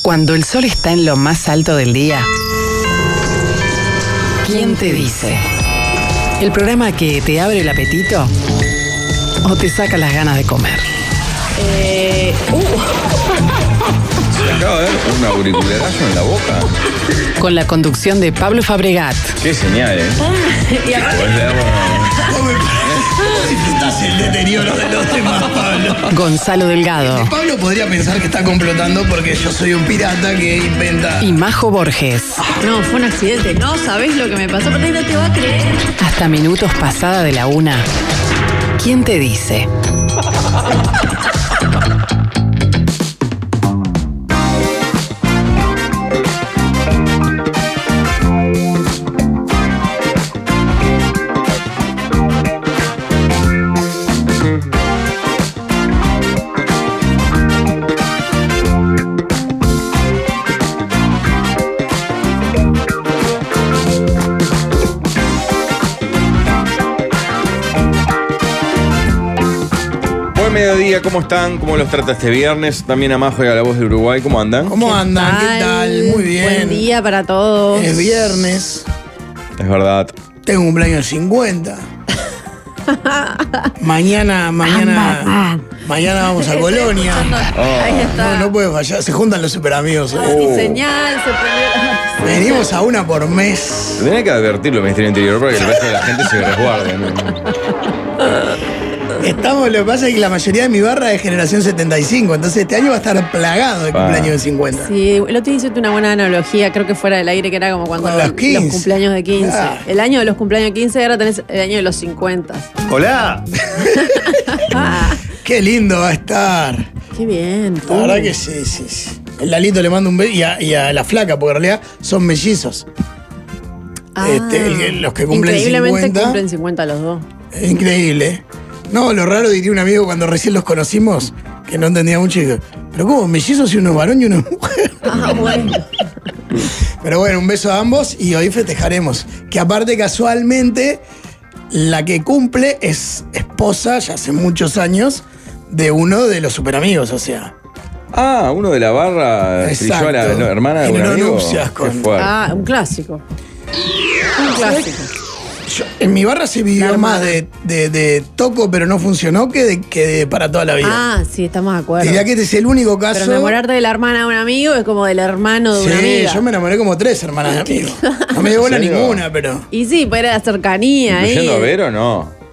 Cuando el sol está en lo más alto del día, ¿quién te dice? ¿El programa que te abre el apetito o te saca las ganas de comer? Se acaba de ver un auricularazo en la boca. Con la conducción de Pablo Fabregat. Qué señal, Y aparte, Disfrutás el deterioro de los demás, Pablo. Gonzalo Delgado. Pablo podría pensar que está complotando porque yo soy un pirata que inventa. Y Majo Borges. no, fue un accidente. No sabés lo que me pasó, pero no te va a creer. Hasta minutos pasada de la 1. ¿Quién te dice? Mediodía, ¿cómo están? ¿Cómo los trata este viernes? También a Majo y a La Voz de Uruguay, ¿cómo andan? ¿Cómo andan? ¿Qué tal? Muy bien. Buen día para todos. Es viernes. Es verdad. Tengo un cumpleaños 50. Mañana vamos a Colonia. Ahí está. No puede fallar. Se juntan los super amigos. Ni señal, se prendió. Venimos a una por mes. Tenía que advertirlo el Ministerio del Interior para que el resto de la gente se resguarde, ¿no? Lo que pasa es que la mayoría de mi barra es generación 75, entonces este año va a estar plagado de cumpleaños de 50. Sí, el otro día hiciste una buena analogía, creo que fuera del aire, que era como cuando Con los 15. los cumpleaños de 15. Ah. El año de los cumpleaños de 15, ahora tenés el año de los 50. ¡Hola! Qué lindo va a estar. Qué bien. La verdad que sí. El Lalito le manda un beso y a la flaca, porque en realidad son mellizos. Los que cumplen Increíblemente 50. cumplen 50 los dos. Es increíble. No, lo raro, diría un amigo cuando recién los conocimos, que no entendía mucho, y dijo, pero ¿cómo? ¿Mellizos y uno es varón y uno es mujer? Bueno. Pero bueno, un beso a ambos y hoy festejaremos. Que aparte, casualmente, la que cumple es esposa, ya hace muchos años, de uno de los superamigos, o sea. Ah, uno de la barra trilló a la hermana de un Generó amigo. nupcias Qué fuerte. Un clásico. Un clásico. En mi barra se vivió más de toco, pero no funcionó, que de para toda la vida. Ah, sí, estamos de acuerdo. Diría que este es el único caso. Pero enamorarte de la hermana de un amigo es como del hermano de una amiga. Sí, yo me enamoré como 3 hermanas de amigos. No me dio bola ¿En serio? ninguna, pero. Y sí, pues era la cercanía ahí. ¿Incluyendo a Vero? No.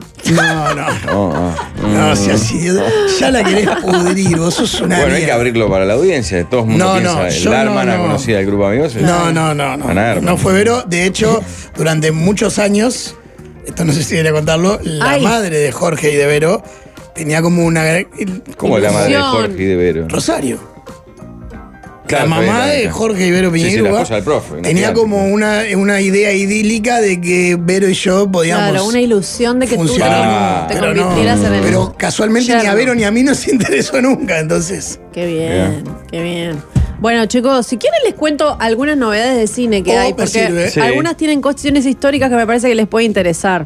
No, si así, ya la querés pudrir, vos sos una Bueno, hay que mierda. abrirlo para la audiencia. De todos mundo piensa, yo la hermana conocida del grupo de amigos. No fue Vero. De hecho, durante muchos años, esto no sé si quería contarlo, la madre de Jorge y de Vero tenía como una. ¿Cómo la madre de Jorge y de Vero? Rosario. Claro, la mamá de Jorge y Vero Piñeiro la esposa del profe, tenía como una idea idílica de que Vero y yo podíamos. Claro, una ilusión de que funcionar. tú te Pero convirtieras en el. Pero casualmente ni a Vero ni a mí nos interesó nunca, entonces. Qué bien, qué bien. Bueno, chicos, si quieren les cuento algunas novedades de cine que hay, porque algunas tienen cuestiones históricas que me parece que les puede interesar.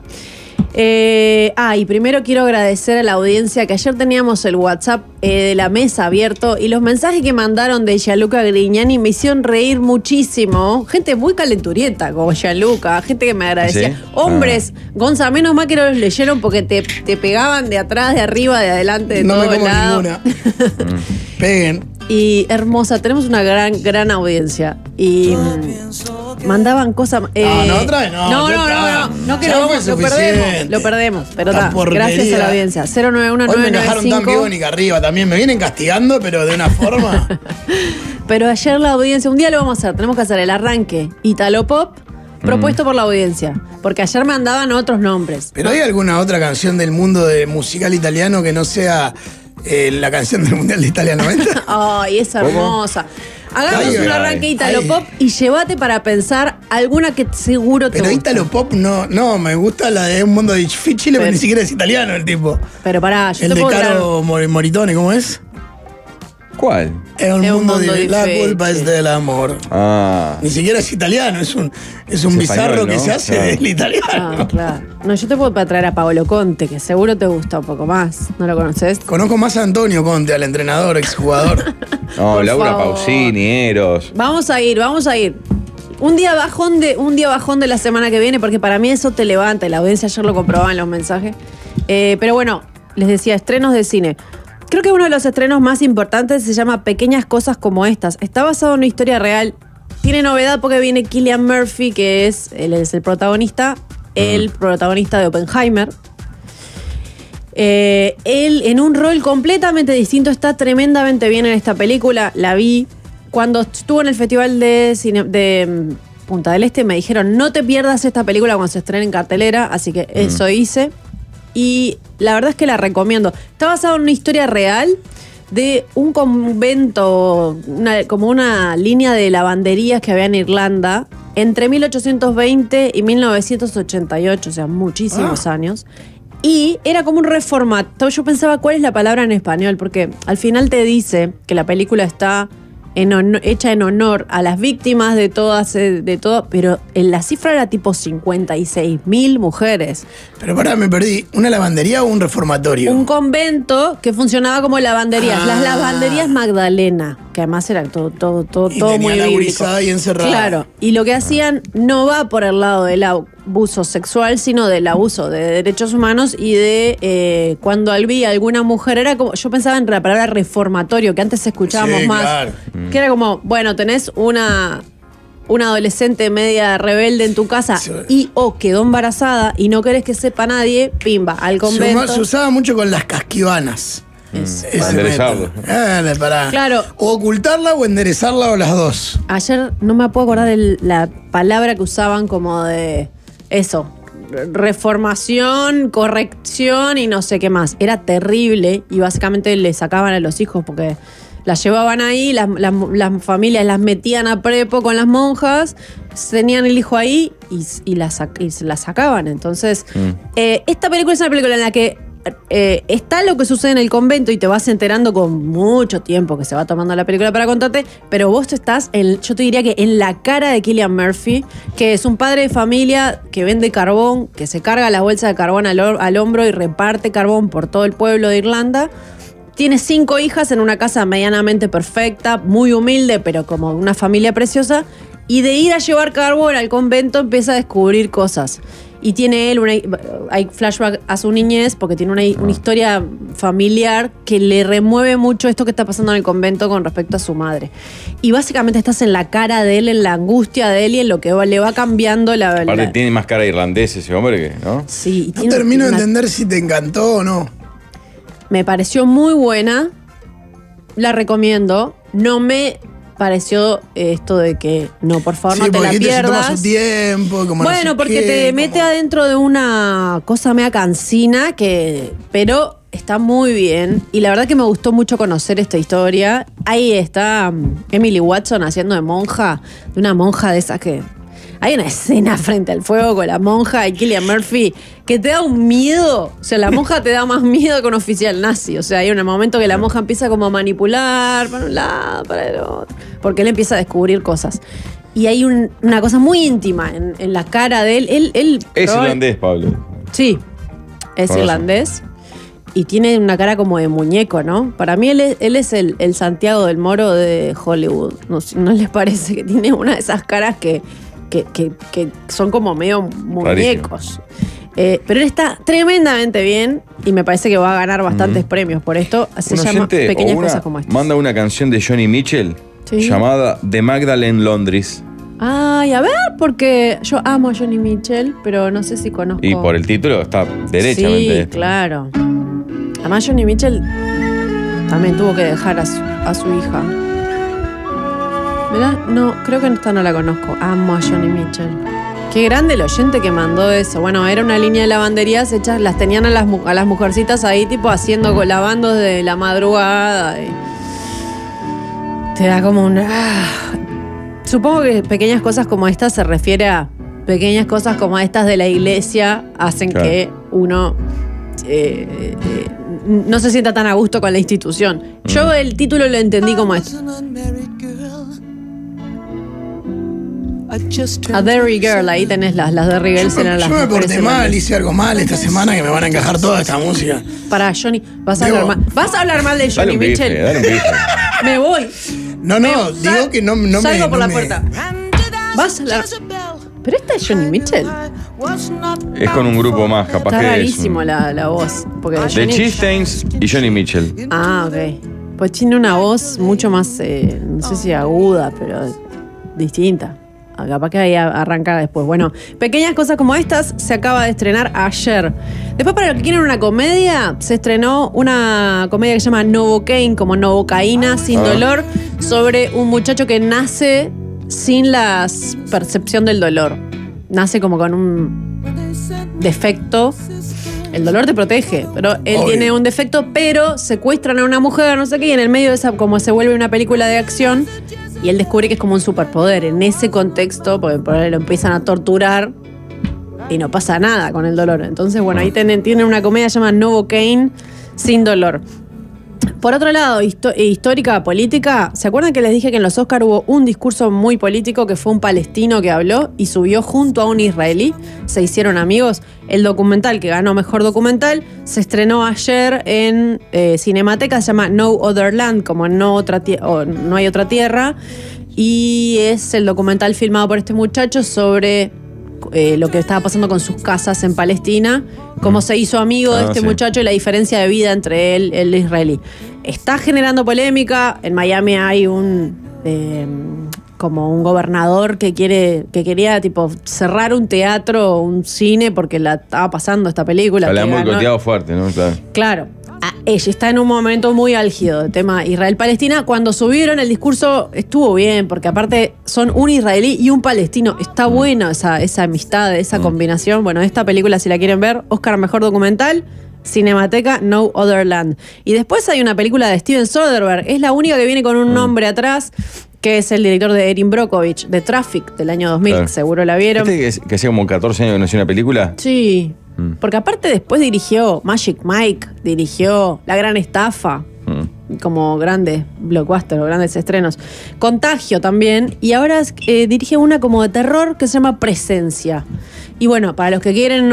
Y primero quiero agradecer a la audiencia que ayer teníamos el WhatsApp de la mesa abierto y los mensajes que mandaron de Gianluca Grignani me hicieron reír muchísimo. Gente muy calenturienta como Gianluca, gente que me agradecía. ¿Sí? Hombres, Gonza, menos mal que no los leyeron porque te pegaban de atrás, de arriba, de adelante, de no todo me como lado. ninguna. Peguen. Y hermosa, tenemos una gran audiencia. Y mandaban cosas. otra vez no. No que ya lo fue lo perdemos. Pero Esta gracias a la audiencia. 091 Hoy me dejaron tan biónica arriba también. Me vienen castigando, pero de una forma. Pero ayer la audiencia, un día lo vamos a hacer. Tenemos que hacer el arranque Italo Pop propuesto por la audiencia. Porque ayer mandaban otros nombres. ¿Pero hay alguna otra canción del mundo musical italiano que no sea la canción del Mundial de Italia 90? Ay, es hermosa. Hagamos un arranque Italo Pop y llévate para pensar alguna que seguro te gusta. Pero Italo Pop no, me gusta la de Un Mundo Difficile, pero ni siquiera es italiano el tipo. Pero pará, yo el te de puedo Caro Moritone, ¿cómo es? ¿Cuál? Es un mundo la culpa es del amor. Ah. Ni siquiera es italiano, es un bizarro español, ¿no? Que se hace del italiano. Ah, claro. No, yo te puedo traer a Paolo Conte, que seguro te gusta un poco más. ¿No lo conoces? Conozco más a Antonio Conte, al entrenador, exjugador. No, por Laura favor. Pausini, Eros. Vamos a ir. Un día bajón de la semana que viene, porque para mí eso te levanta. La audiencia ayer lo comprobaba en los mensajes. Pero bueno, les decía, estrenos de cine. Creo que uno de los estrenos más importantes se llama Pequeñas Cosas Como Estas. Está basado en una historia real. Tiene novedad porque viene Cillian Murphy, que él es el protagonista de Oppenheimer. Él en un rol completamente distinto, está tremendamente bien en esta película. La vi cuando estuvo en el Festival de Punta del Este. Me dijeron, no te pierdas esta película cuando se estrene en cartelera. Así que eso hice. Y la verdad es que la recomiendo. Está basado en una historia real de un convento, como una línea de lavanderías que había en Irlanda entre 1820 y 1988, o sea, muchísimos años. Y era como un reformato. Yo pensaba, ¿cuál es la palabra en español? Porque al final te dice que la película está hecha en honor a las víctimas de todo, pero en la cifra era tipo 56.000 mujeres. Pero pará, me perdí. ¿Una lavandería o un reformatorio? Un convento que funcionaba como lavanderías. Las lavanderías Magdalena, que además era todo muy bíblico. Y encerrada. Claro, y lo que hacían no va por el lado del abuso sexual, sino del abuso de derechos humanos y de cuando había alguna mujer, era como, yo pensaba en la palabra reformatorio, que antes escuchábamos más, claro. Que era como, bueno, tenés una adolescente media rebelde en tu casa y quedó embarazada y no querés que sepa nadie, pimba, al convento. Se usaba mucho con las casquivanas. Enderezarlo. Claro. O ocultarla o enderezarla o las dos. Ayer no me puedo acordar de la palabra que usaban como de eso. Reformación, corrección y no sé qué más. Era terrible y básicamente le sacaban a los hijos porque las llevaban ahí, las familias las metían a prepo con las monjas, tenían el hijo ahí y se la sacaban. Entonces, esta película es una película en la que está lo que sucede en el convento y te vas enterando con mucho tiempo que se va tomando la película para contarte, pero vos estás, yo te diría que en la cara de Cillian Murphy, que es un padre de familia que vende carbón, que se carga la bolsa de carbón al hombro y reparte carbón por todo el pueblo de Irlanda. Tiene 5 hijas en una casa medianamente perfecta, muy humilde, pero como una familia preciosa. Y de ir a llevar carbón al convento empieza a descubrir cosas. Y tiene él, hay flashback a su niñez, porque tiene una historia familiar que le remueve mucho esto que está pasando en el convento con respecto a su madre. Y básicamente estás en la cara de él, en la angustia de él y en lo que le va cambiando Aparte tiene más cara irlandés ese hombre, ¿no? Sí. No termino de entender si te encantó o no. Me pareció muy buena, la recomiendo. No me pareció esto de que no, por favor, no te la pierdas. Se toma su tiempo, como bueno, no sé porque te mete adentro de una cosa media cansina, pero está muy bien. Y la verdad que me gustó mucho conocer esta historia. Ahí está Emily Watson haciendo de una monja de esas que... Hay una escena frente al fuego con la monja y Cillian Murphy que te da un miedo. O sea, la monja te da más miedo que un oficial nazi. O sea, hay un momento que la monja empieza como a manipular para un lado, para el otro. Porque él empieza a descubrir cosas. Y hay una cosa muy íntima en la cara de él. Es irlandés, Pablo. Sí, es irlandés. Y tiene una cara como de muñeco, ¿no? Para mí él es el Santiago del Moro de Hollywood. ¿No les parece que tiene una de esas caras que son como medio muñecos? Pero él está tremendamente bien y me parece que va a ganar bastantes premios por esto. Se llama Pequeñas Cosas Como Estas. Manda una canción de Johnny Mitchell llamada The Magdalene Laundries. Ay, a ver, porque yo amo a Johnny Mitchell, pero no sé si conozco. Y por el título está derechamente. Sí, claro. Además Johnny Mitchell también tuvo que dejar a su hija. ¿Verdad? No, creo que esta no la conozco. Amo a Johnny Mitchell. Qué grande el oyente que mandó eso. Bueno, era una línea de lavanderías hechas, las tenían a las mujercitas ahí, tipo lavando desde la madrugada. Y te da como una... Supongo que pequeñas cosas como estas se refiere a pequeñas cosas como estas de la iglesia hacen que uno no se sienta tan a gusto con la institución. Yo el título lo entendí como esto. A Derry Girl, ahí tenés las Derry Girls eran las. Yo me porté mal, hice algo mal esta semana que me van a encajar toda esta música. Para Johnny, vas a hablar mal de Johnny Mitchell. Dale un bife. Me voy. No, digo que no me. Salgo por la puerta. Vas a hablar. Pero esta es Johnny Mitchell. Es con un grupo más, capaz Está que rarísimo la voz. Porque The Chieftains y Johnny Mitchell. Ah, ok. Pues tiene una voz mucho más, no sé si aguda, pero distinta. Capaz que ahí arranca después. Bueno, pequeñas cosas como estas se acaba de estrenar ayer. Después, para los que quieren una comedia, se estrenó una comedia que se llama Novocaine, como Novocaína, sin dolor, sobre un muchacho que nace sin la percepción del dolor. Nace como con un defecto. El dolor te protege, pero él tiene un defecto, pero secuestran a una mujer, no sé qué, y en el medio de esa, como se vuelve una película de acción, y él descubre que es como un superpoder. En ese contexto, porque por ahí lo empiezan a torturar y no pasa nada con el dolor. Entonces, bueno, ahí tienen una comedia llamada Novocaine, sin dolor. Por otro lado, histórica, política, ¿se acuerdan que les dije que en los Oscar hubo un discurso muy político que fue un palestino que habló y subió junto a un israelí? Se hicieron amigos. El documental que ganó Mejor Documental se estrenó ayer en Cinemateca, se llama No Other Land, como No hay otra tierra, y es el documental filmado por este muchacho sobre lo que estaba pasando con sus casas en Palestina, cómo se hizo amigo de este muchacho y la diferencia de vida entre él y el israelí. Está generando polémica. En Miami hay como un gobernador que quería tipo cerrar un teatro o un cine porque la estaba pasando esta película. La han boicoteado fuerte, ¿no? Claro. Ella está en un momento muy álgido del tema Israel-Palestina. Cuando subieron el discurso estuvo bien, porque aparte son un israelí y un palestino. Está buena esa amistad, esa combinación. Bueno, esta película, si la quieren ver, Oscar Mejor Documental, Cinemateca, No Other Land. Y después hay una película de Steven Soderbergh. Es la única que viene con un nombre atrás, que es el director de Erin Brockovich, de Traffic, del año 2000. Claro. Seguro la vieron. ¿Viste que hacía como 14 años que no hacía una película? Sí. Porque aparte después dirigió Magic Mike, dirigió La Gran Estafa, como grandes blockbusters o grandes estrenos. Contagio también, y ahora dirige una como de terror que se llama Presencia. Y bueno, para los que quieren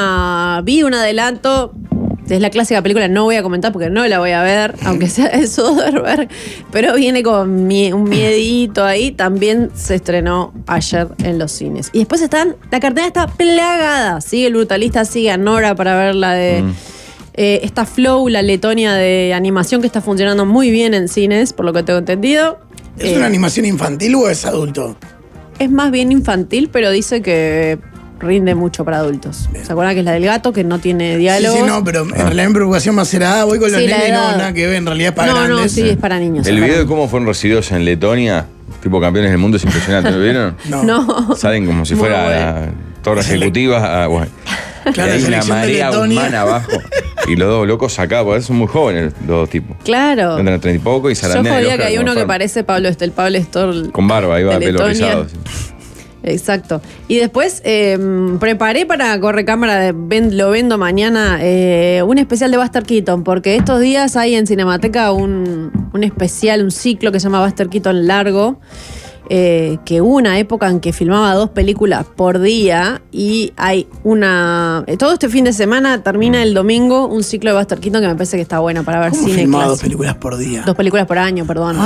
vi un adelanto. Es la clásica película, no voy a comentar porque no la voy a ver, aunque sea de Soderbergh, pero viene con un miedito ahí. También se estrenó ayer en los cines. Y después la cartelera está plagada. Sigue El Brutalista, sigue a Nora para ver la de esta Flow, la Letonia de animación que está funcionando muy bien en cines, por lo que tengo entendido. ¿Es una animación infantil o es adulto? Es más bien infantil, pero dice que rinde mucho para adultos. ¿Se acuerdan que es la del gato, que no tiene diálogo? Sí, no, pero en realidad mi preocupación más será, voy con los nenes, no, nada que ver, en realidad es para grandes. No, sí, es para niños. El video de cómo fueron recibidos en Letonia, tipo campeones del mundo, es impresionante, ¿lo vieron? No. Salen como si fuera la torre ejecutiva. Bueno. Claro, hay una marea humana abajo. Y los dos locos acá, porque son muy jóvenes los dos tipos. Claro. Entran a 30 y poco y zarandean. Yo jodía que hay uno que parece el Pablo Stoll. Con barba, iba pelo rizado. Sí. Exacto. Y después preparé para Correcámara, lo vendo mañana, un especial de Buster Keaton, porque estos días hay en Cinemateca un especial, un ciclo que se llama Buster Keaton Largo, que hubo una época en que filmaba 2 películas por día, y hay todo este fin de semana termina el domingo un ciclo de Buster Keaton que me parece que está bueno para ver. ¿Cómo cine filmaba 2 películas por día? 2 películas por año, perdón.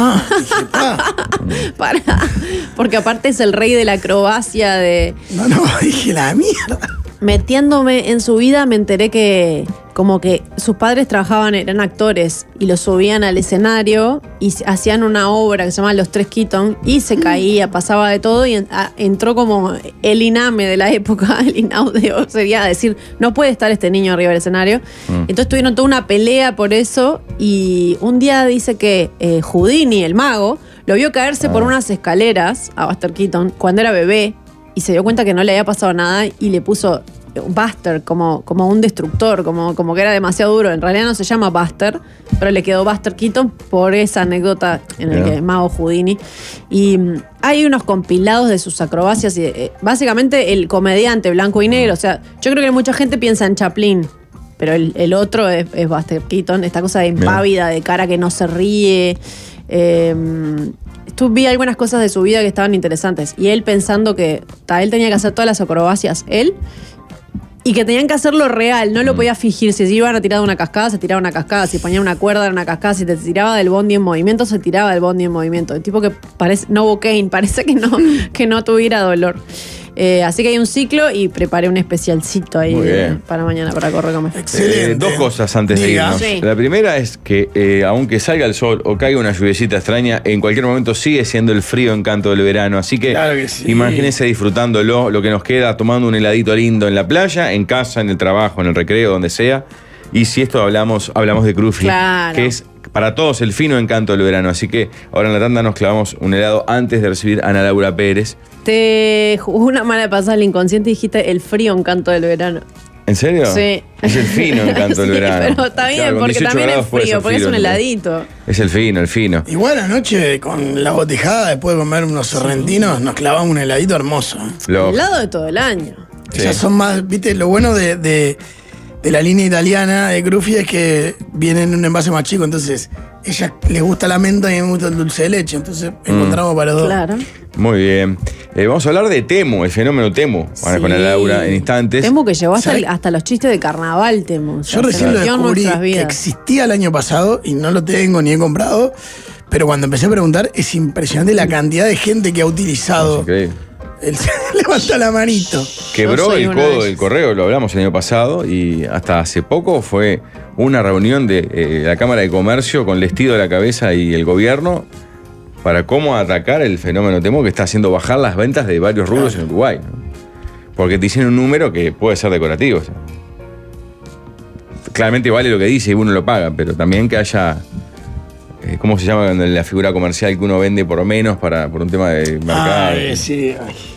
Porque aparte es el rey de la acrobacia de... No, dije la mierda. Metiéndome en su vida me enteré que como que sus padres eran actores y lo subían al escenario y hacían una obra que se llama Los 3 Keaton y se caía, pasaba de todo, y entró como el INAME de la época, el INAUDEO sería decir, no puede estar este niño arriba del escenario. Entonces tuvieron toda una pelea por eso, y un día dice que Houdini, el mago, lo vio caerse por unas escaleras a Buster Keaton cuando era bebé y se dio cuenta que no le había pasado nada y le puso Buster como un destructor, como que era demasiado duro. En realidad no se llama Buster, pero le quedó Buster Keaton por esa anécdota en el que es mago Houdini. Y hay unos compilados de sus acrobacias y básicamente el comediante blanco y negro. O sea, yo creo que mucha gente piensa en Chaplin, pero el otro es Buster Keaton, esta cosa de impávida, de cara que no se ríe. Vi algunas cosas de su vida que estaban interesantes. Y él pensando que él tenía que hacer todas las acrobacias, y que tenían que hacerlo real, no lo podía fingir. Si iban a tirar de una cascada, se tiraba una cascada. Si ponían una cuerda en una cascada, si te tiraba del bondi en movimiento, se tiraba del bondi en movimiento. El tipo que parece Novocaine, parece que no tuviera dolor. Así que hay un ciclo y preparé un especialcito ahí para mañana, para correr con Excelente. Dos cosas antes de irnos. Sí. La primera es que aunque salga el sol o caiga una lluviecita extraña, en cualquier momento sigue siendo el frío encanto del verano. Así que, imagínense disfrutándolo, lo que nos queda, tomando un heladito lindo en la playa, en casa, en el trabajo, en el recreo, donde sea. Y si esto hablamos de Crufi, que es para todos el fino encanto del verano. Así que ahora en la tanda nos clavamos un helado antes de recibir a Ana Laura Pérez. Te jugó una mala pasada al inconsciente y dijiste el frío encanto del verano. ¿En serio? Sí. Es el fino encanto del verano. Pero está bien, porque también es frío, porque es un heladito. Es el fino. Igual anoche con la botijada, después de comer unos sorrentinos, nos clavamos un heladito hermoso. El helado de todo el año. Sí. Esas son más, viste, lo bueno de la línea italiana de Crufi es que viene en un envase más chico, entonces ella le gusta la menta y a mí me gusta el dulce de leche, entonces encontramos para los dos. Claro. Muy bien. Vamos a hablar de Temu, el fenómeno Temu, con la Laura en instantes. Temu que llevó hasta los chistes de carnaval, Temu. Yo recién lo descubrí que existía el año pasado y no lo tengo ni he comprado, pero cuando empecé a preguntar es impresionante la cantidad de gente que ha utilizado. Levanta la manito. Quebró el codo del correo, lo hablamos el año pasado, y hasta hace poco fue una reunión de la Cámara de Comercio con Lestido a la cabeza y el gobierno para cómo atacar el fenómeno Temu que está haciendo bajar las ventas de varios rubros en Uruguay, ¿no? Porque te dicen un número que puede ser decorativo. Claramente vale lo que dice y uno lo paga, pero también que haya... ¿Cómo se llama la figura comercial que uno vende por menos por un tema de mercado? Sí.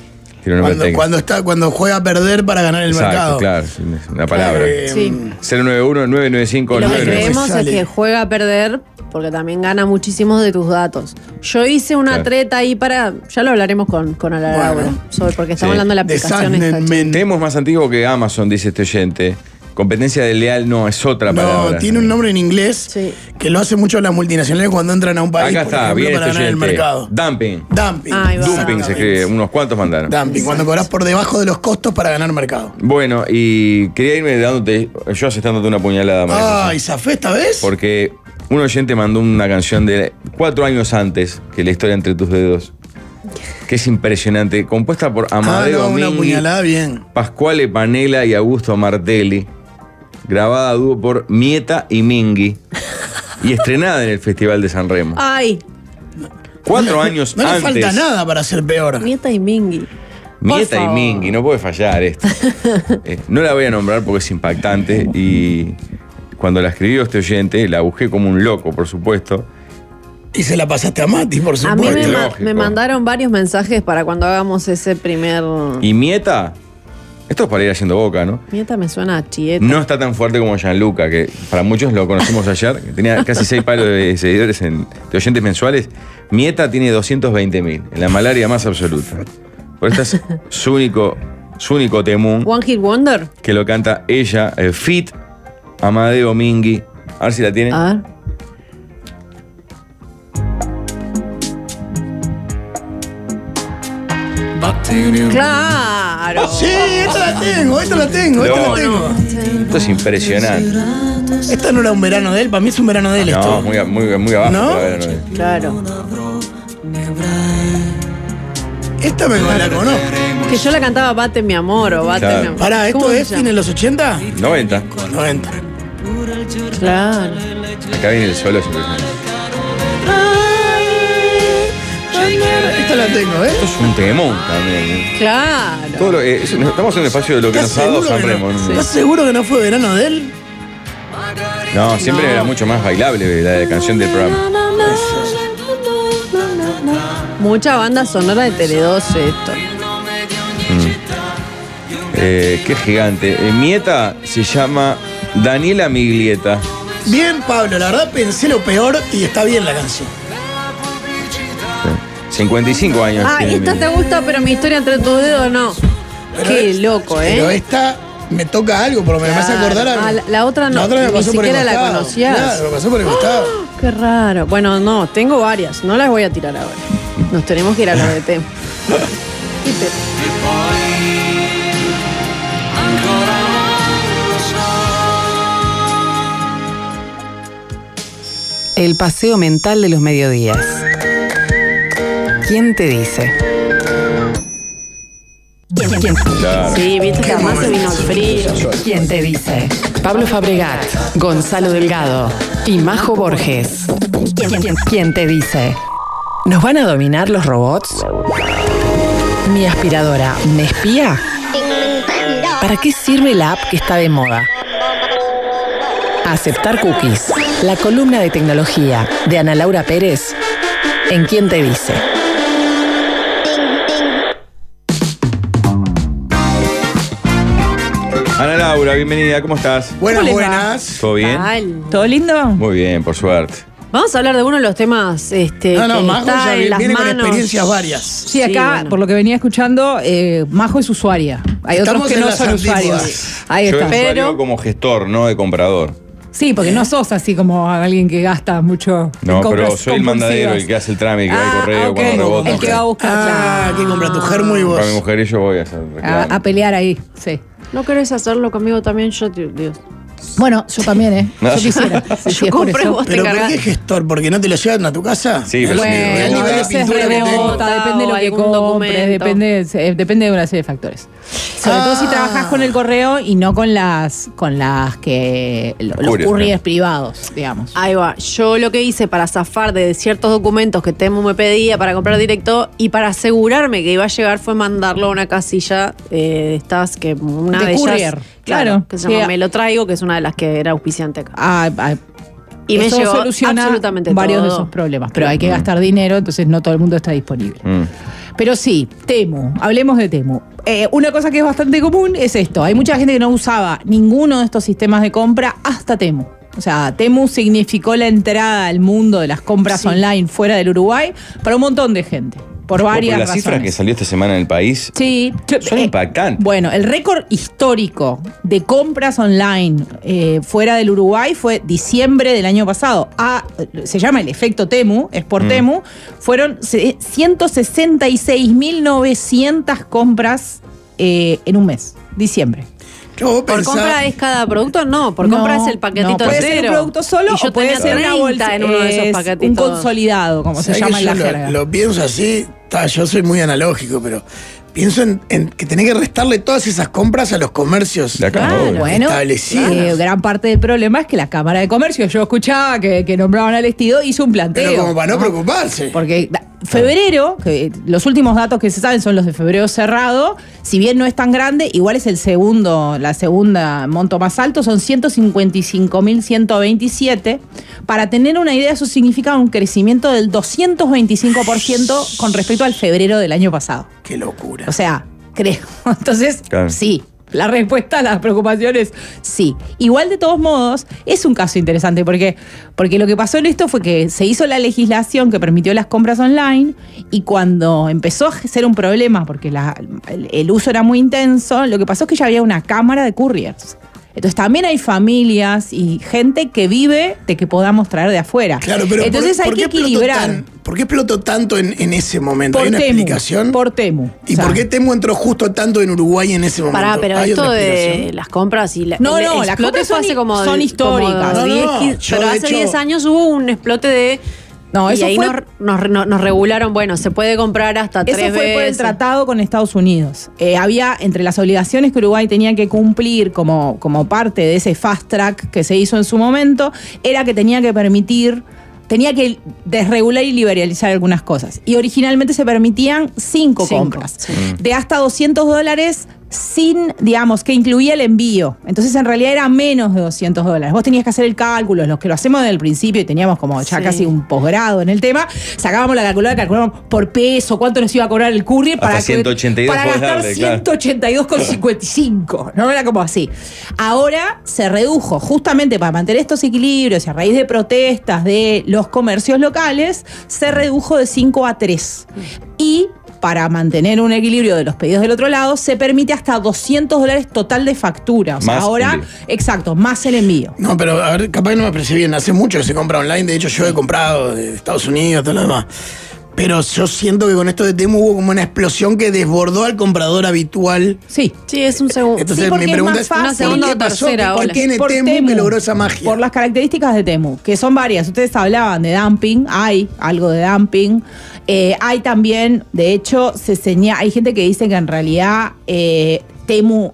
Cuando juega a perder para ganar el mercado. Claro, una palabra. 091-995-995. Lo que creemos es que juega a perder porque también gana muchísimos de tus datos. Yo hice una treta ahí ya lo hablaremos con Laura, porque estamos hablando de la aplicación esta. Temu es más antiguo que Amazon, dice este oyente. Competencia desleal no es otra palabra. No, tiene un nombre en inglés que lo hace mucho las multinacionales cuando entran a un país. Acá está, bien para ganar el mercado. Dumping. Dumping se escribe, unos cuantos mandaron. Dumping, cuando cobras por debajo de los costos para ganar mercado. Bueno, y quería irme yo asestándote una puñalada. ¿Y zafé esta vez? Porque un oyente mandó una canción de 4 años antes que La historia entre tus dedos, que es impresionante, compuesta por Amadeo Mingui, una puñalada bien. Pasquale Panela y Augusto Martelli, grabada a dúo por Mieta y Mingui y estrenada en el Festival de San Remo. 4 años antes. No le falta nada para ser peor. Mieta y Mingui. Mieta y Mingui, no puede fallar esto. No la voy a nombrar porque es impactante y cuando la escribió este oyente, la busqué como un loco, por supuesto. Y se la pasaste a Mati, por supuesto. A mí me mandaron varios mensajes para cuando hagamos ese primer... ¿Y Mieta? Esto es para ir haciendo boca, ¿no? Mieta me suena a Chieta. No está tan fuerte como Gianluca, que para muchos lo conocimos ayer, que tenía casi 6 palos de seguidores de oyentes mensuales. Mieta tiene 220.000, en la malaria más absoluta. Por esta es su único Temu. One Hit Wonder. Que lo canta ella, Fit, Amadeo Mingui. A ver si la tiene. A ver. Claro. Sí, esta la tengo. Esto es impresionante. Esta no era un verano de él, para mí es un verano de él. No, muy abajo. ¿No? Claro. Esta me la conozco. Que yo la cantaba Bate mi amor o Bate mi amor. Pará, ¿esto es en los 80? 90. Claro. Acá viene el solo, es impresionante. Esta la tengo, Esto es un temón también. Claro. Estamos en el espacio de lo que nos ha dado San Remo. ¿Estás seguro que no fue verano de él? No, siempre era mucho más bailable la canción del programa. Mucha banda sonora de Tele12 esto. Qué gigante. Mieta se llama Daniela Miglieta. Bien, Pablo, la verdad pensé lo peor y está bien la canción. 55 años. Esta te gusta, pero mi historia entre tus dedos no. Pero qué loco, Pero esta me toca algo, pero me hace acordar a... La otra no, ni siquiera la conocías. Claro, me pasó por el costado. Qué raro. Bueno, no, tengo varias, no las voy a tirar ahora. Nos tenemos que ir a lo de Temu. El paseo mental de los mediodías. ¿Quién te dice? ¿Quién? Claro. Sí, viste que además se vino el frío. ¿Quién te dice? Pablo Fabregat, Gonzalo Delgado y Majo Borges. ¿Quién te dice? ¿Nos van a dominar los robots? ¿Mi aspiradora me espía? ¿Para qué sirve la app que está de moda? Aceptar cookies. La columna de tecnología de Ana Laura Pérez. ¿En quién te dice? Ana Laura, bienvenida, ¿cómo estás? Buenas. ¿Todo bien? ¿Todo lindo? Muy bien, por suerte. Vamos a hablar de uno de los temas Majo ya viene con experiencias varias. Sí, acá, bueno, por lo que venía escuchando, Majo es usuaria. Hay otros que no son usuarios. Ahí Yo está. usuario como gestor, no de comprador. Sí, porque no sos así como alguien que gasta mucho. No, pero soy el mandadero, el que hace el trámite, que va al correo, okay. cuando rebota. El que va a buscar. Que compra tu germo y vos. Para mi mujer y yo voy a hacer a pelear ahí, sí. ¿No querés hacerlo conmigo también? Yo, Dios. Bueno, yo también, Yo quisiera. Yo compré, vos te ¿Pero cargas. por qué gestor? ¿Porque no te lo llevan a tu casa? Sí, pero bueno, a veces rebota, depende de lo que compres, depende de una serie de factores. Sobre todo si trabajas con el correo y no con las que los couriers privados, digamos. Ahí va. Yo lo que hice para zafar de ciertos documentos que Temu me pedía para comprar directo y para asegurarme que iba a llegar fue mandarlo a una casilla de estas que una de courier. ellas, claro, que se llama Me Lo Traigo, que es una de las que era auspiciante acá. Y me llegó soluciona absolutamente varios todo de esos problemas, pero hay que gastar dinero, entonces no todo el mundo está disponible. Pero sí, Temu, hablemos de Temu. Una cosa que es bastante común es esto, hay mucha gente que no usaba ninguno de estos sistemas de compra hasta Temu. O sea, Temu significó la entrada al mundo de las compras online fuera del Uruguay para un montón de gente. Por varias razones. Las cifras que salió esta semana en el país son impactantes. Bueno, el récord histórico de compras online fuera del Uruguay fue diciembre del año pasado. Se llama el efecto Temu, es por Temu. Fueron 166.900 compras en un mes, diciembre. ¿Por compra es cada producto? No, por compra es el paquetito puede entero. Puede ser un producto solo o puede ser una bolsa en uno de esos paquetitos. Un consolidado, como se llama en la jerga. Lo pienso así, yo soy muy analógico, pero pienso en que tenés que restarle todas esas compras a los comercios establecidos. Gran parte del problema es que la Cámara de Comercio, yo escuchaba que nombraban al Estido, hizo un planteo. Pero como para no preocuparse. Porque febrero, que los últimos datos que se saben son los de febrero cerrado, si bien no es tan grande, igual es la segunda monto más alto, son 155.127. Para tener una idea, eso significa un crecimiento del 225% con respecto al febrero del año pasado. ¡Qué locura! O sea, creo. Entonces, sí. La respuesta a las preocupaciones, sí. Igual, de todos modos, es un caso interesante porque lo que pasó en esto fue que se hizo la legislación que permitió las compras online y cuando empezó a ser un problema porque el uso era muy intenso, lo que pasó es que ya había una cámara de couriers. Entonces también hay familias y gente que vive de que podamos traer de afuera. Claro, pero entonces hay que equilibrar. ¿Por qué explotó tanto en ese momento? ¿Hay una explicación? Por Temu. ¿Y por qué Temu entró justo tanto en Uruguay en ese momento? Pero esto de las compras y las compras son históricas. Pero hace 10 años hubo un explote de... No, eso y ahí nos regularon, bueno, se puede comprar hasta 3 veces. Eso fue por el tratado con Estados Unidos. Había, entre las obligaciones que Uruguay tenía que cumplir como parte de ese fast track que se hizo en su momento, era que tenía que desregular y liberalizar algunas cosas. Y originalmente se permitían 5 compras. Sí. De hasta $200 sin, digamos, que incluía el envío. Entonces, en realidad era menos de $200. Vos tenías que hacer el cálculo, los que lo hacemos desde el principio y teníamos como ya casi un posgrado en el tema, sacábamos la calculadora, calculábamos por peso cuánto nos iba a cobrar el courier para gastar 182,55. ¿No? Era como así. Ahora se redujo, justamente para mantener estos equilibrios y a raíz de protestas de los comercios locales, se redujo de 5 a 3. Y para mantener un equilibrio de los pedidos del otro lado, se permite hasta $200 total de factura. O sea, más ahora, envío. Exacto, más el envío. No, pero a ver, capaz no me parece bien. Hace mucho que se compra online. De hecho, yo he comprado de Estados Unidos, todo lo demás. Pero yo siento que con esto de Temu hubo como una explosión que desbordó al comprador habitual. Sí. Sí, es un segundo. Entonces porque mi es pregunta más es, fácil. Una segunda ¿qué o pasó? tercera ¿Por ola. qué tiene Por Temu que logró esa magia? Por las características de Temu, que son varias. Ustedes hablaban de dumping, hay algo de dumping. Hay también, de hecho, hay gente que dice que en realidad Temu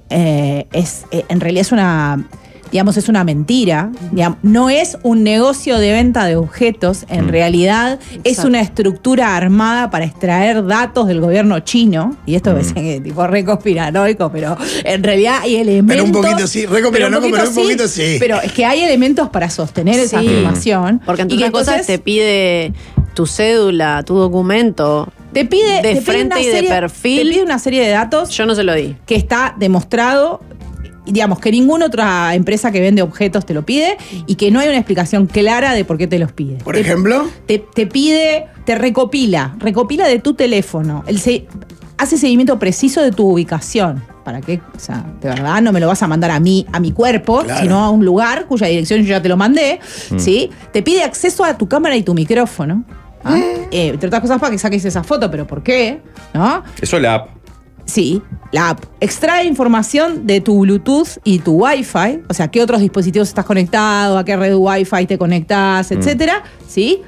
en realidad es una... Digamos, es una mentira. Digamos, no es un negocio de venta de objetos, en realidad es una estructura armada para extraer datos del gobierno chino. Y esto es tipo re conspiranoico, pero en realidad hay elementos. Pero un poquito sí, re conspiranoico, pero un poquito sí. Pero es que hay elementos para sostener esa afirmación. Porque entre y otras cosas te pide tu cédula, tu documento. Te pide de frente una y de serie, perfil. Te pide una serie de datos. Yo no se lo di. Que está demostrado, digamos, que ninguna otra empresa que vende objetos te lo pide y que no hay una explicación clara de por qué te los pide. Por ejemplo, te pide, te recopila de tu teléfono, hace seguimiento preciso de tu ubicación. ¿Para qué? O sea, de verdad no me lo vas a mandar a mí, a mi cuerpo, claro, sino a un lugar cuya dirección yo ya te lo mandé, ¿sí? Te pide acceso a tu cámara y tu micrófono. ¿Ah? Entre otras cosas para que saques esa foto, pero ¿por qué? ¿No? Eso es la app. Sí, la app extrae información de tu Bluetooth y tu Wi-Fi, o sea, qué otros dispositivos estás conectado, a qué red Wi-Fi te conectás, etcétera, ¿sí?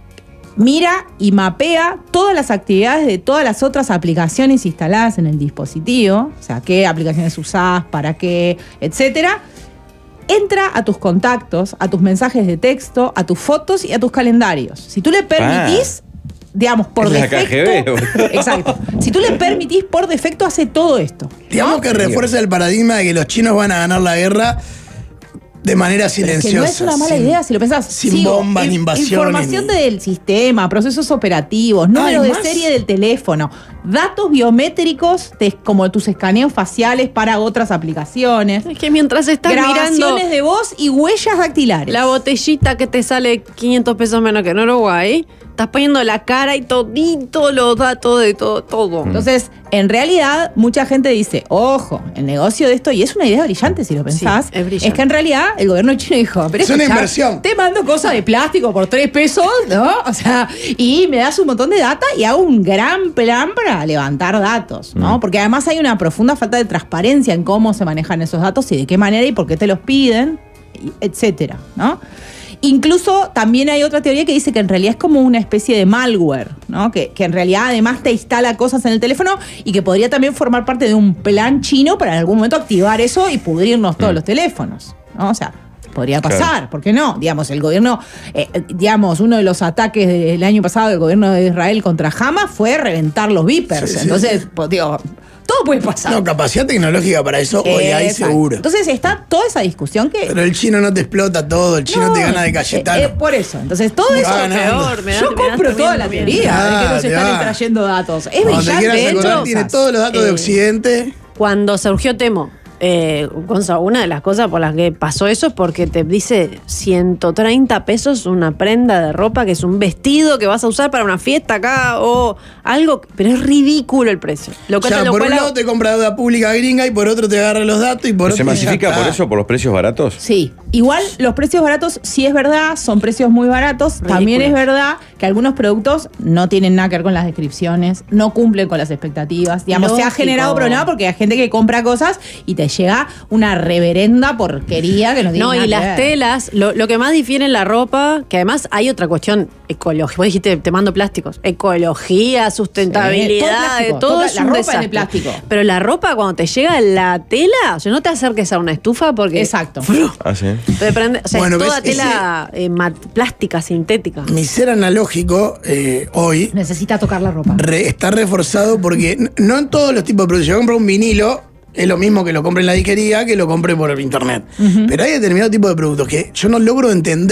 Mira y mapea todas las actividades de todas las otras aplicaciones instaladas en el dispositivo, o sea, qué aplicaciones usás, para qué, etcétera. Entra a tus contactos, a tus mensajes de texto, a tus fotos y a tus calendarios. Si tú le permitís, digamos, por defecto. Exacto. Si tú le permitís, por defecto hace todo esto. Digamos que refuerza el paradigma de que los chinos van a ganar la guerra de manera silenciosa. Que no es una mala idea si lo pensás. Sin bombas, ni invasiones. Información del sistema, procesos operativos, número de serie del teléfono, datos biométricos como tus escaneos faciales para otras aplicaciones. Es que mientras estás grabaciones mirando de voz y huellas dactilares. la botellita que te sale 500 pesos menos que en Uruguay, estás poniendo la cara y todito los datos de todo. Entonces, en realidad, mucha gente dice, ojo, el negocio de esto, y es una idea brillante si lo pensás, Sí, es brillante. es que en realidad el gobierno chino dijo, pero Es una escuchá, inversión. te mando cosas de plástico por 3 pesos, ¿no? O sea, y me das un montón de data y hago un gran plan para levantar datos, ¿no? Porque además hay una profunda falta de transparencia en cómo se manejan esos datos y de qué manera y por qué te los piden, etcétera, ¿no? Incluso también hay otra teoría que dice que en realidad es como una especie de malware, ¿no? Que en realidad además te instala cosas en el teléfono y que podría también formar parte de un plan chino para en algún momento activar eso y pudrirnos todos los teléfonos, ¿no? O sea, podría pasar, claro. ¿Por qué no? Digamos, el gobierno, uno de los ataques del año pasado del gobierno de Israel contra Hamas fue reventar los vipers. Sí, entonces, pues, digo, todo puede pasar. No, capacidad tecnológica para eso hoy hay seguro. Entonces está toda esa discusión que... Pero el chino no te explota todo, el chino te gana de Cayetano. Por eso, entonces todo eso... Yo compro toda la teoría de que nos están extrayendo datos. Es brillante, de hecho. Tiene todos los datos de Occidente. Cuando surgió Temo, Gonzalo, una de las cosas por las que pasó eso es porque te dice 130 pesos una prenda de ropa que es un vestido que vas a usar para una fiesta acá o algo, pero es ridículo el precio. Por un lado te compra deuda pública gringa y por otro te agarra los datos y por otro... ¿Se masifica por eso, por los precios baratos? Sí. Igual los precios baratos, sí es verdad, son precios muy baratos. Ridículo. También es verdad que algunos productos no tienen nada que ver con las descripciones, no cumplen con las expectativas. Digamos, se ha generado problema porque hay gente que compra cosas y te llega una reverenda porquería que no tiene nada que ver. No, y las telas, lo que más difiere en la ropa, que además hay otra cuestión ecológica. Vos dijiste, te mando plásticos. Ecología, sustentabilidad, todo es la un ropa desastre. es de plástico. Pero la ropa, cuando te llega la tela, o sea, no te acerques a una estufa porque... Exacto. Ah, sí. O sea, es toda tela plástica, sintética. Mi ser analógico hoy... necesita tocar la ropa. Está reforzado porque no en todos los tipos de productos. Yo compro un vinilo, es lo mismo que lo compre en la disquería que lo compre por internet. Pero hay determinado tipo de productos que yo no logro entender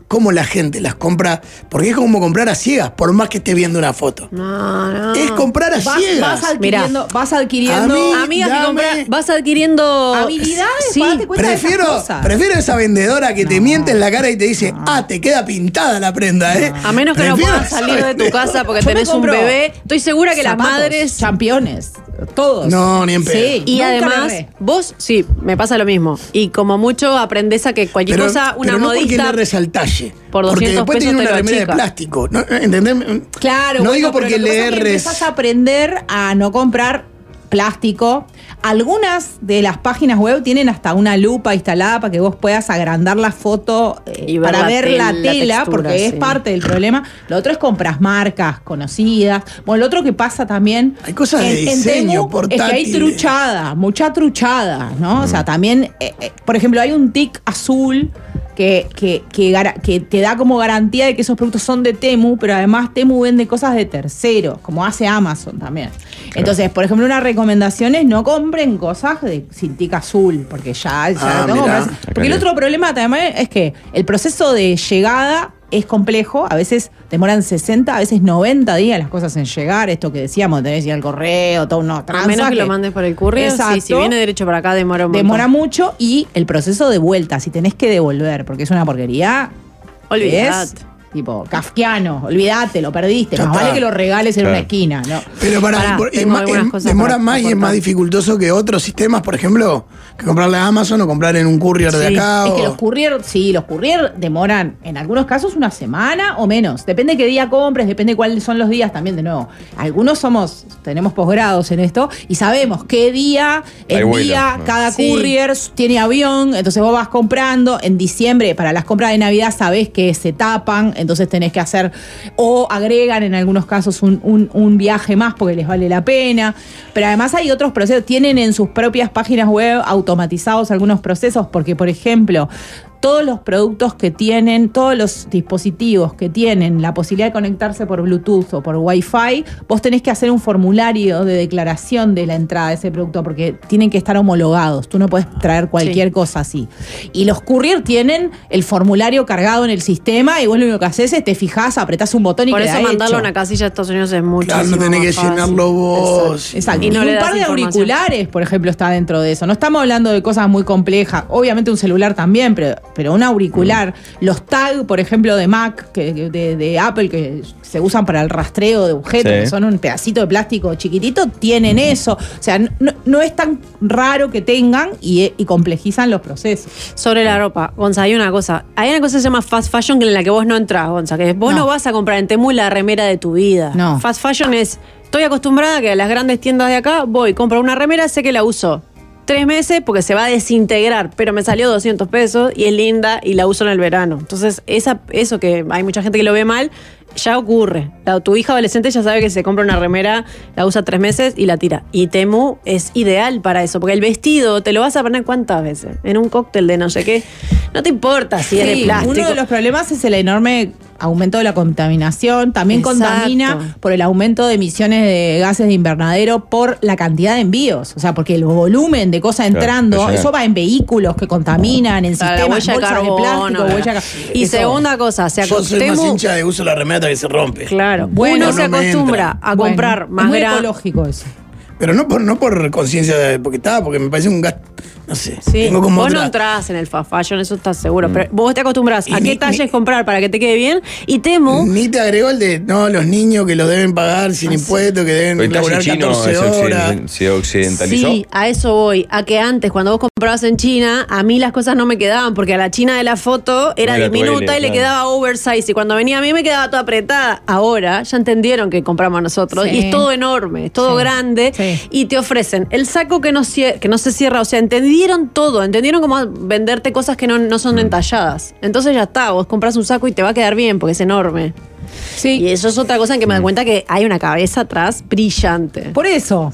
cómo la gente las compra, porque es como comprar a ciegas, por más que esté viendo una foto. No. Es comprar a ciegas. Vas adquiriendo amigas que compran, vas adquiriendo habilidades. Sí, prefiero esa vendedora que te miente en la cara y te dice, te queda pintada la prenda, A menos que no puedas salir de tu casa porque tenés un bebé. Estoy segura que las madres. Championes. Todos. No, ni en pedo. Sí, y además, vos, sí, me pasa lo mismo. Y como mucho aprendés a que cualquier cosa, una pero no modista. Porque le resaltalle. Por 200 porque después pesos tiene una te lo remera de achica. plástico. ¿Entendés? Claro, no digo porque le erres. Empezás a aprender a no comprar plástico. Algunas de las páginas web tienen hasta una lupa instalada para que vos puedas agrandar la foto para ver la tela, textura, porque es parte del problema. Lo otro es compras marcas conocidas. Bueno, lo otro que pasa también hay cosas de diseño portátil. Es que hay truchada, mucha truchada, ¿no? O sea, también, por ejemplo, hay un tic azul que te da como garantía de que esos productos son de Temu, pero además Temu vende cosas de terceros, como hace Amazon también. Claro. Entonces, por ejemplo, una recomendación es no compren cosas sin tic azul, porque ya porque el otro problema también es que el proceso de llegada es complejo, a veces demoran 60, a veces 90 días las cosas en llegar, esto que decíamos, tenés que ir al correo, todo uno a menos que lo mandes por el courier. Exacto. Sí, si viene derecho para acá demora un montón. Demora mucho, y el proceso de vuelta, si tenés que devolver, porque es una porquería. Olvidate. Tipo, kafkiano, olvídate, lo perdiste. Más vale que lo regales en una esquina, ¿no? Pero demora más y es más dificultoso que otros sistemas, por ejemplo, que comprarle a Amazon o comprar en un courier de acá. Es que los courier demoran en algunos casos una semana o menos. Depende de qué día compres, depende de cuáles son los días también, de nuevo. Algunos tenemos posgrados en esto y sabemos qué día, cada courier tiene avión, entonces vos vas comprando. En diciembre, para las compras de Navidad, sabés que se tapan, entonces tenés que hacer, o agregan en algunos casos un viaje más porque les vale la pena. Pero además hay otros procesos, tienen en sus propias páginas web automatizados algunos procesos, porque, por ejemplo, todos los productos que tienen, todos los dispositivos que tienen la posibilidad de conectarse por Bluetooth o por Wi-Fi, vos tenés que hacer un formulario de declaración de la entrada de ese producto, porque tienen que estar homologados. Tú no puedes traer cualquier cosa así. Y los courier tienen el formulario cargado en el sistema y vos lo único que haces es te fijás, apretás un botón y por queda eso mandarlo hecho. a una casilla de Estados Unidos es mucho. Claro, no tenés que llenarlo vos. Exacto. Y no un par de auriculares, por ejemplo, está dentro de eso. No estamos hablando de cosas muy complejas. Obviamente un celular también, pero un auricular. Los tag, por ejemplo, de Mac, de Apple, que se usan para el rastreo de objetos, que son un pedacito de plástico chiquitito, tienen eso. O sea, no es tan raro que tengan y complejizan los procesos. Sobre la ropa, Gonza, hay una cosa que se llama fast fashion, en la que vos no entrás, Gonza, que vos no vas a comprar en Temu la remera de tu vida. No. Fast fashion es, estoy acostumbrada a que a las grandes tiendas de acá voy, compro una remera, sé que la uso 3 meses porque se va a desintegrar, pero me salió 200 pesos y es linda y la uso en el verano. Entonces, eso que hay mucha gente que lo ve mal, ya ocurre. Tu hija adolescente ya sabe que se compra una remera, la usa 3 meses y la tira. Y Temu es ideal para eso, porque el vestido te lo vas a poner ¿cuántas veces? En un cóctel de no sé qué. No te importa si es de plástico. Uno de los problemas es el enorme aumento de la contaminación. También contamina por el aumento de emisiones de gases de invernadero por la cantidad de envíos. O sea, porque el volumen de cosas entrando, eso va en vehículos que contaminan, en sistemas, bolsas de plástico, Y segunda cosa, yo soy más hincha de uso la remera que se rompe. Claro. Uno se acostumbra a comprar más grande. Es muy ecológico eso. Pero no por conciencia porque me parece un gasto. No sé. Sí. Tengo como vos no entrás en el fast fashion, eso estás seguro. Pero vos te acostumbras a qué talles comprar para que te quede bien. Y Temu. Ni te agregó el de los niños que los deben pagar sin impuestos, que deben laburar 14 horas. ¿Se occidentalizó? Sí, a eso voy. A que antes, cuando vos comprabas en China, a mí las cosas no me quedaban, porque a la china de la foto era diminuta y le quedaba oversize. Y cuando venía a mí me quedaba toda apretada. Ahora ya entendieron que compramos nosotros. Y es todo enorme, es todo grande. Sí. Y te ofrecen el saco que no se cierra. O sea, entendieron todo. Entendieron cómo venderte cosas que no son entalladas. Entonces ya está, vos compras un saco y te va a quedar bien porque es enorme. Sí. Y eso es otra cosa en que me doy cuenta que hay una cabeza atrás brillante. Por eso,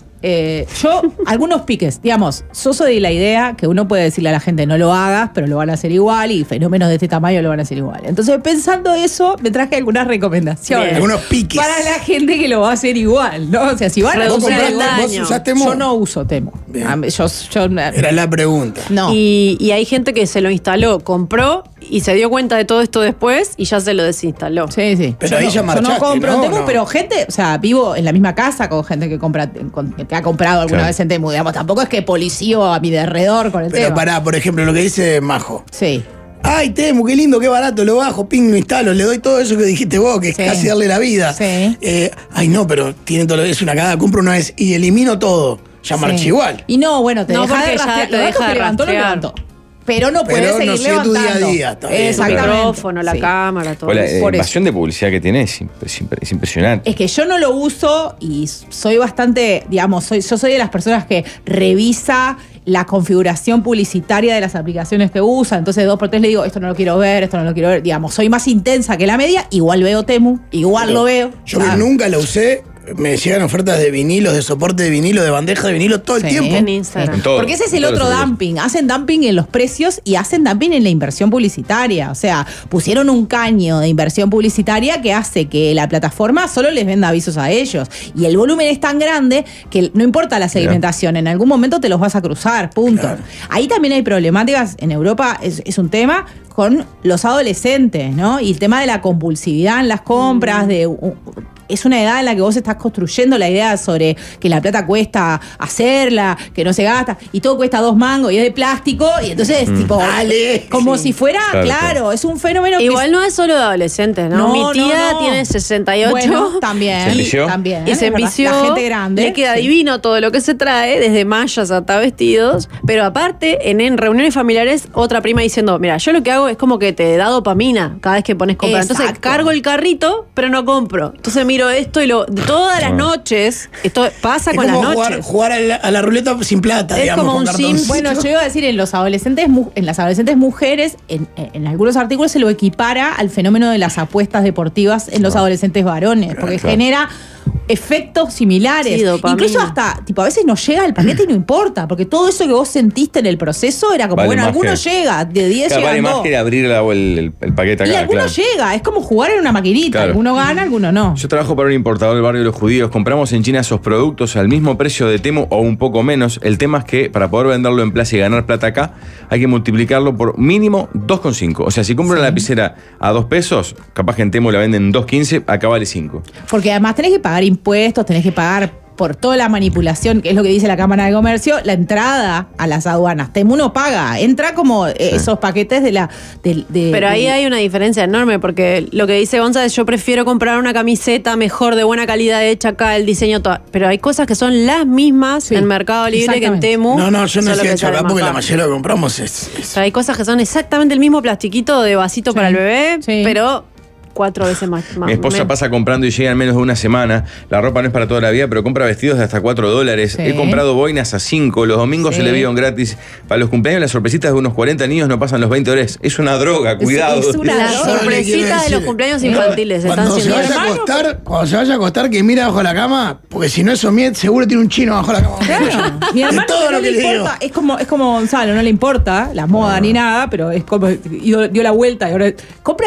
yo, algunos piques, digamos, yo soy de la idea que uno puede decirle a la gente no lo hagas, pero lo van a hacer igual y fenómenos de este tamaño lo van a hacer igual. Entonces, pensando eso, me traje algunas recomendaciones. Algunos piques. Para la gente que lo va a hacer igual, ¿no? O sea, si van a comprar el daño. ¿Vos usás Temu? Yo no uso Temu. Era la pregunta. No. Y hay gente que se lo instaló, compró y se dio cuenta de todo esto después y ya se lo desinstaló. Sí. Pero ahí ya marchaste, yo no compro en Temu, ¿no? pero gente, o sea, vivo en la misma casa con gente que que ha comprado alguna vez en Temu. Digamos, tampoco es que policío a mi derredor con el tema. Pero pará, por ejemplo, lo que dice Majo. Sí. Ay, Temu, qué lindo, qué barato, lo bajo, ping, lo instalo, le doy todo eso que dijiste vos, que es casi darle la vida. Sí. Ay, no, pero tiene todo, es una cagada, compro una vez y elimino todo. Ya marcha igual. Y no, bueno, te deja de rastrear. Te deja de levantó. Pero no puedes seguir levantando. Tu día a día. Exactamente. El micrófono, la cámara, todo. La invasión de publicidad que tiene es impresionante. Es que yo no lo uso y soy bastante, digamos, yo soy de las personas que revisa la configuración publicitaria de las aplicaciones que usa. Entonces 2x3 le digo, esto no lo quiero ver, digamos, soy más intensa que la media, igual veo Temu, igual lo veo. Yo que nunca lo usé, me llegan ofertas de vinilos, de soporte de vinilo, de bandeja de vinilo todo el tiempo. En Instagram. En todo, porque ese es el otro dumping. Hacen dumping en los precios y hacen dumping en la inversión publicitaria. O sea, pusieron un caño de inversión publicitaria que hace que la plataforma solo les venda avisos a ellos. Y el volumen es tan grande que no importa la segmentación, en algún momento te los vas a cruzar, punto. Claro. Ahí también hay problemáticas. En Europa es un tema con los adolescentes, ¿no? Y el tema de la compulsividad en las compras, es una edad en la que vos estás construyendo la idea sobre que la plata cuesta hacerla, que no se gasta, y todo cuesta 2 mangos y es de plástico, y entonces es tipo, dale, como si fuera, claro, es un fenómeno igual que no es solo de adolescentes, ¿no? Mi tía tiene 68. Bueno, también. ¿Se envició? También. Y se envició. La gente grande. Le queda divino todo lo que se trae, desde mallas hasta vestidos, pero aparte, en reuniones familiares, otra prima diciendo, mira, yo lo que hago es como que te da dopamina cada vez que pones comprar. Exacto. Entonces cargo el carrito, pero no compro. Entonces miro esto y todas las noches, esto pasa es con como las noches. Jugar a la ruleta sin plata, es digamos. como un Sims. Bueno, yo iba a decir, en las adolescentes mujeres, en algunos artículos se lo equipara al fenómeno de las apuestas deportivas en los adolescentes varones, porque genera efectos similares. Sí, incluso hasta, tipo, a veces no llega el paquete y no importa, porque todo eso que vos sentiste en el proceso era como, vale, bueno, algunos llega, de 10 llegan vale 2. más que abrir el paquete acá. Y algunos llega, es como jugar en una maquinita, claro. Alguno gana, alguno no. Yo trabajo para un importador del barrio de los judíos, compramos en China esos productos al mismo precio de Temu o un poco menos. El tema es que para poder venderlo en plaza y ganar plata acá, hay que multiplicarlo por mínimo 2,5. O sea, si compro una lapicera a 2 pesos, capaz que en Temu la venden 2,15, acá vale 5. Porque además tenés que pagar impuestos, tenés que pagar por toda la manipulación, que es lo que dice la Cámara de Comercio, la entrada a las aduanas. Temu no paga, entra como esos paquetes de la... Pero ahí hay una diferencia enorme, porque lo que dice Gonza es yo prefiero comprar una camiseta mejor, de buena calidad, hecha acá, el diseño, todo. Pero hay cosas que son las mismas en Mercado Libre que en Temu. No, yo no sé hecho acá porque la mayoría lo compramos Pero hay cosas que son exactamente el mismo plastiquito de vasito para el bebé, pero 4 veces más. Mi esposa pasa comprando y llega en menos de una semana. La ropa no es para toda la vida, pero compra vestidos de hasta $4. Sí. He comprado boinas a 5. Los domingos se le envían gratis. Para los cumpleaños, las sorpresitas de unos 40 niños no pasan los $20. Es una droga, cuidado. Es una sorpresita de los cumpleaños infantiles. Cuando se vaya a acostar, que mira bajo la cama, porque si no es Somiet, seguro tiene un chino bajo la cama. Claro. Mi hermano todo no lo que le importa. Es como Gonzalo, no le importa la moda ni nada, pero es como dio la vuelta y ahora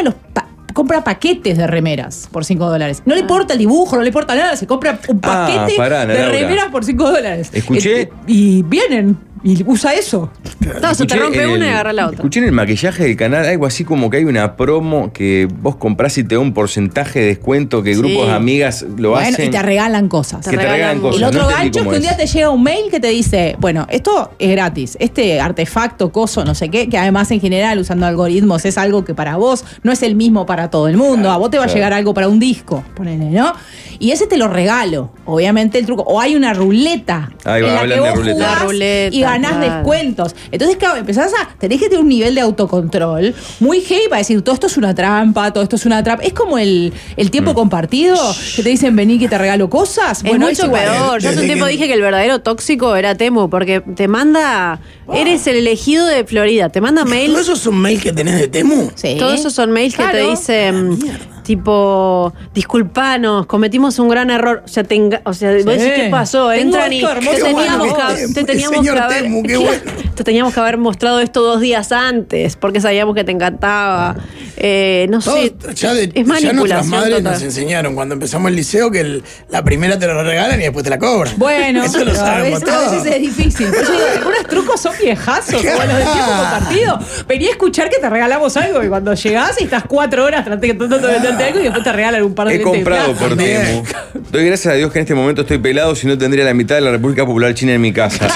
compra paquetes de remeras por $5. No le importa el dibujo, no le importa nada, se compra un paquete de remeras por $5. Escuché. Y vienen. Y usa eso. No, se te rompe una y agarra la otra. Escuché en el maquillaje del canal algo así como que hay una promo que vos comprás y te da un porcentaje de descuento que grupos de amigas lo hacen. Y te regalan cosas. Que te regalan cosas. El otro gancho es que un día te llega un mail que te dice, bueno, esto es gratis. Este artefacto, coso, no sé qué, que además en general usando algoritmos es algo que para vos no es el mismo para todo el mundo. A vos te va a llegar algo para un disco, ponele, ¿no? Y ese te lo regalo. Obviamente el truco. O hay una ruleta. Ahí va, en la que vos jugás y ganás descuentos. Entonces, claro, tenés que tener un nivel de autocontrol muy heavy para decir, todo esto es una trampa, todo esto es una trampa. Es como el tiempo compartido, que te dicen, vení que te regalo cosas. Es mucho peor. Yo hace un tiempo dije que el verdadero tóxico era Temu, porque te manda, eres el elegido de Florida, te manda mail. ¿Todos esos son mails que tenés de Temu? Sí. Todos esos son mails que te dicen, tipo, disculpanos, cometimos un gran error. O sea, vos decís, ¿qué pasó? Entran y te teníamos que haber. Temu, qué bueno. Te teníamos que haber mostrado esto 2 días antes, porque sabíamos que te encantaba. No sé, es manipulación. Ya nuestras madres nos enseñaron cuando empezamos el liceo que la primera te lo regalan y después te la cobran. Bueno, eso lo sabemos todos. A veces es difícil. Pero yo digo, algunos trucos son viejazos, como los del tiempo compartido. Venía a escuchar que te regalamos algo y cuando llegás y estás 4 horas tratando de venderte algo y después te regalan un par de lentes. He comprado por Temu. Doy gracias a Dios que en este momento estoy pelado, si no tendría la mitad de la República Popular China en mi casa.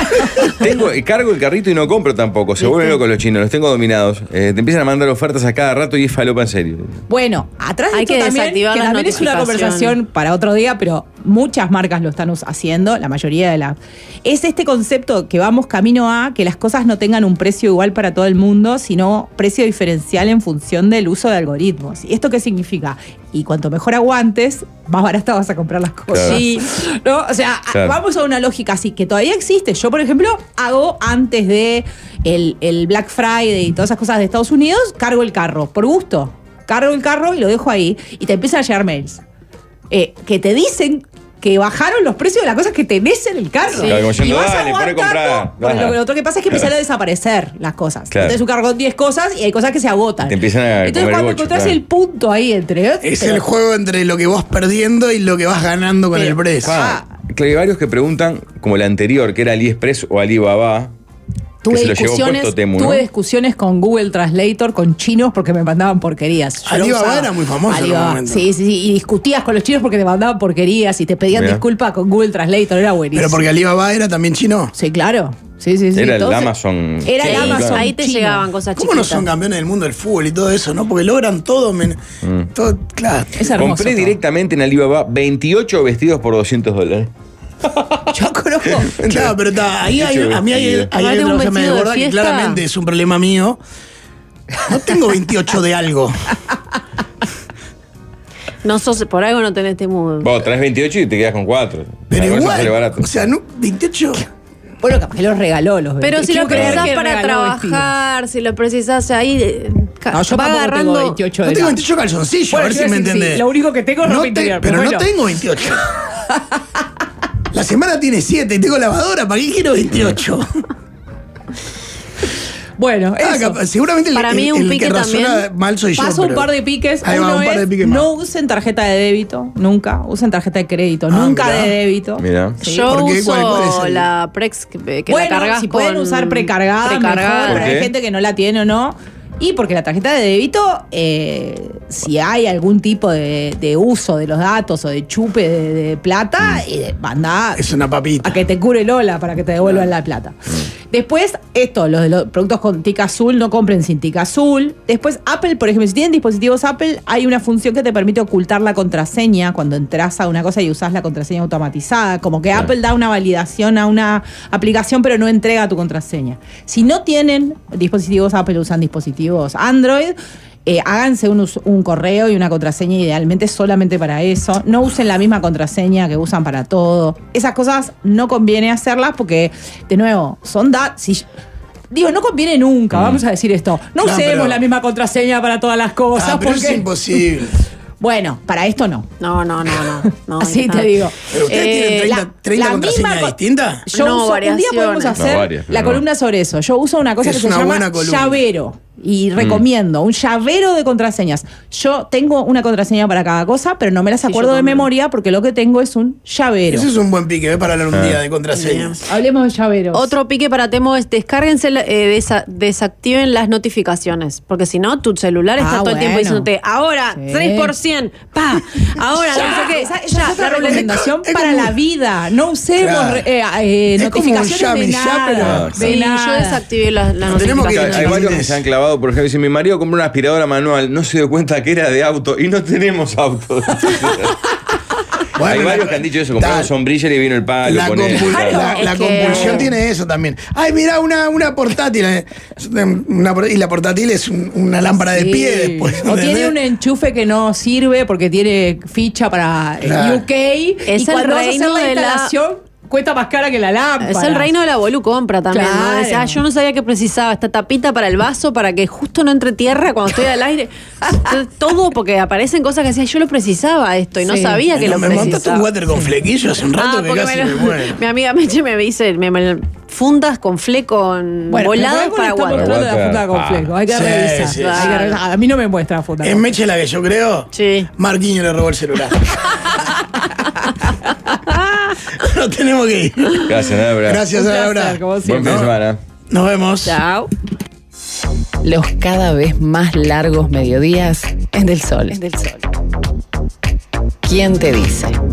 Cargo el carrito y no compro tampoco. Se vuelven locos los chinos, los tengo dominados. Te empiezan a mandar ofertas a cada rato y es falopa en serio. Bueno, atrás de esto también, que también es una conversación para otro día, pero muchas marcas lo están haciendo, la mayoría de es este concepto que vamos camino a que las cosas no tengan un precio igual para todo el mundo, sino precio diferencial en función del uso de algoritmos. ¿Y esto qué significa? Y cuanto mejor aguantes, más barata vas a comprar las cosas. Claro. Sí, ¿no? O sea, vamos a una lógica así, que todavía existe. Yo, por ejemplo, hago antes de el Black Friday y todas esas cosas de Estados Unidos, cargo el carro, por gusto. Cargo el carro y lo dejo ahí. Y te empiezan a llegar mails que te dicen que bajaron los precios de las cosas que tenés en el carro. Sí. Claro, y vas dale, comprar. Lo otro que pasa es que empiezan a desaparecer las cosas. Claro. Entonces un carro con 10 cosas y hay cosas que se agotan. Te empiezan a Entonces cuando encontrás el punto ahí entre... Es el juego entre lo que vas perdiendo y lo que vas ganando con el precio. Hay varios que preguntan, como el anterior, que era AliExpress o Alibaba, Tuve discusiones con Google Translator, con chinos, porque me mandaban porquerías. Alibaba era muy famoso en un momento. Sí. Y discutías con los chinos porque te mandaban porquerías y te pedían disculpas con Google Translator, era buenísimo. ¿Pero porque Alibaba era también chino? Sí, claro. Sí. Era el Amazon. Era el Amazon. Ahí te llegaban cosas chiquitas. ¿Cómo no son campeones del mundo del fútbol y todo eso, no? Porque logran todo. Todo claro. Es hermoso. Compré directamente en Alibaba 28 vestidos por $200. Yo conozco. Claro, pero ahí a mí hay algo que me desborda que claramente es un problema mío. No tengo 28 de algo. No sos, por algo no tenés Temu. Vos traes 28 y te quedas con 4. Pero igual, o sea, no, 28... Bueno, capaz lo regaló los 28. Pero si lo precisás para trabajar, si lo precisás ahí... No, yo va agarrando... tengo 28 de no tengo 28 calzoncillos, a ver si me entendés. Sí, lo único que tengo es ropa interior. Pero no tengo 28. La semana tiene 7 y tengo lavadora, ¿para qué quiero 28? Bueno, seguramente para mí un pique que razona mal soy yo. Paso un par de piques. Uno es, no usen tarjeta de débito, nunca. Usen tarjeta de crédito, nunca de débito. Mira. Sí. Yo uso la Prex que la cargas si pueden usar precargada, mejor, pero hay gente que no la tiene o no. Y porque la tarjeta de débito, si hay algún tipo de uso de los datos o de chupe de plata, manda es una papita. A que te cure Lola para que te devuelvan la plata. Después, los de los productos con tic azul, no compren sin tic azul. Después, Apple, por ejemplo, si tienen dispositivos Apple, hay una función que te permite ocultar la contraseña cuando entras a una cosa y usás la contraseña automatizada. Como que Apple da una validación a una aplicación, pero no entrega tu contraseña. Si no tienen dispositivos Apple, usan dispositivos Android, háganse un correo y una contraseña idealmente solamente para eso. No usen la misma contraseña que usan para todo. Esas cosas no conviene hacerlas porque, de nuevo, son datos. Digo, no conviene nunca, vamos a decir esto. No usemos la misma contraseña para todas las cosas. Pero porque es imposible. Bueno, para esto no. No. Así te digo. ¿Pero ustedes tienen 30 contraseñas distintas? Un día podemos hacer la columna sobre eso. Yo uso una cosa que se llama llavero. Y recomiendo un llavero de contraseñas. Yo tengo una contraseña para cada cosa, pero no me las acuerdo de memoria porque lo que tengo es un llavero. Eso es un buen pique, para hablar un día de contraseñas. Hablemos de llaveros. Otro pique para Temo es descárguense, desactiven las notificaciones, porque si no, tu celular está todo el tiempo diciéndote, ahora, 3%, pa, ahora, no sé qué. Esa es otra recomendación para la vida. No usemos notificaciones de nada. Yo desactivé las notificaciones. Hay varios que se han clavado. Por ejemplo, si mi marido compró una aspiradora manual, no se dio cuenta que era de auto y no tenemos auto. Hay varios que han dicho eso, compraron sombrilla y vino el palo. La compulsión tiene eso también. Ay, mira, una portátil. Y la portátil es una lámpara de pie después. O tiene un enchufe que no sirve porque tiene ficha para UK. Es y cuando vas a hacer la instalación, cuesta más cara que la lámpara. Es el reino de la volucompra también, claro. ¿no? Yo no sabía que precisaba esta tapita para el vaso para que justo no entre tierra cuando estoy al aire. Todo porque aparecen cosas que decía, yo lo precisaba esto y no sabía que lo precisaba. Me montaste un water con flequillo hace un rato que casi me muero. Mi amiga Meche me dice, fundas con fleco volado para guardar. La funda con fleco. Hay que revisar. Sí. Hay que revisar. A mí no me muestra funda. ¿Es Meche la que yo creo? Sí. Marquinhos le robó el celular. No tenemos que ir. Gracias, Laura. Gracias, Laura. Buen fin de semana. Nos vemos. Chao. Los cada vez más largos mediodías en Del Sol. ¿Quién te dice?